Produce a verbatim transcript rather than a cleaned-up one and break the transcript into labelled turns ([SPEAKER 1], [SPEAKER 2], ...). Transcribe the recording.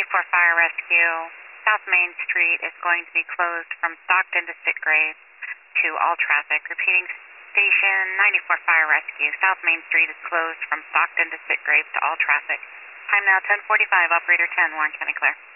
[SPEAKER 1] ninety-four Fire Rescue, South Main Street is going to be closed from Stockton to Sitgrave to all traffic. Repeating, station ninety-four Fire Rescue, South Main Street is closed from Stockton to Sitgrave to all traffic. Time now ten forty-five, operator ten, Warren County clear.